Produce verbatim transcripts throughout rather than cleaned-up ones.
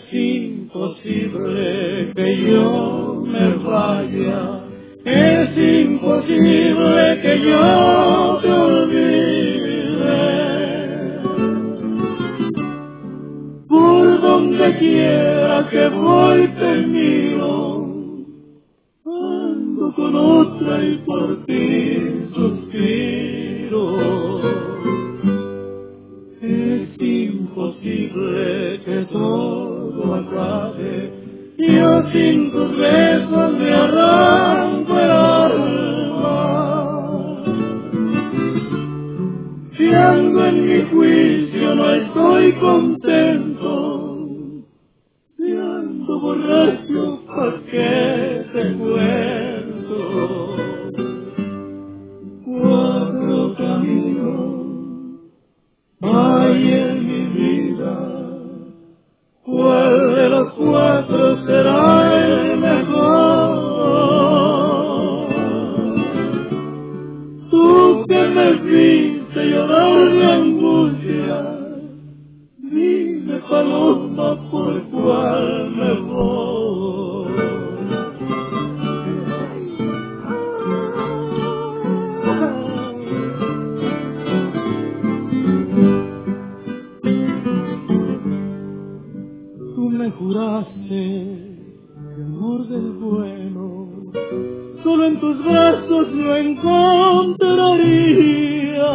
imposible que yo me vaya, es imposible que yo te olvide. Por donde quiera que voy te miro, ando con otra y por ti suspiro. Es imposible que todo acabe, yo sin tus besos me arranco el alma. Si ando en mi juicio no estoy contento, si ando borracho ¿pa' qué te cuento? Cuatro caminos hay en mi vida, ¿cuál de los cuatro será el mejor? Tú que me viste llorar de angustia, dime paloma por cuál me voy. Tú me juraste que amor del bueno solo en tus brazos lo encontraría.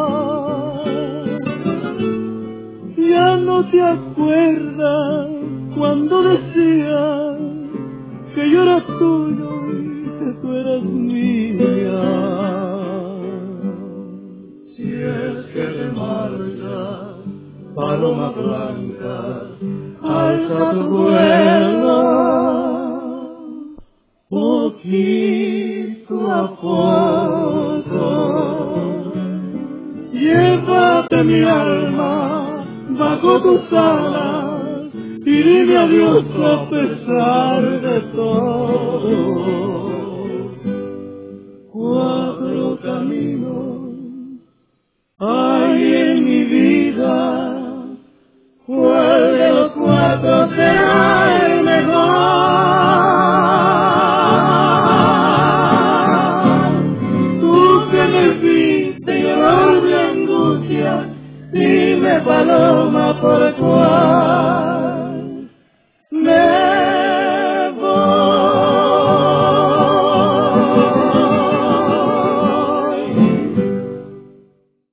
Ya no te acuerdas cuando decías que yo era tuyo y que tú eras mía. Si es que te marchas, paloma blanca, alza tu vuelo, poquito a poco. Llévate mi alma bajo tus alas y dime adiós a pesar de todo. Cuatro caminos hay en mi vida, ¿cuál de los cuatro será el mejor? Tú que me viste llorar de angustia, dime paloma por cuál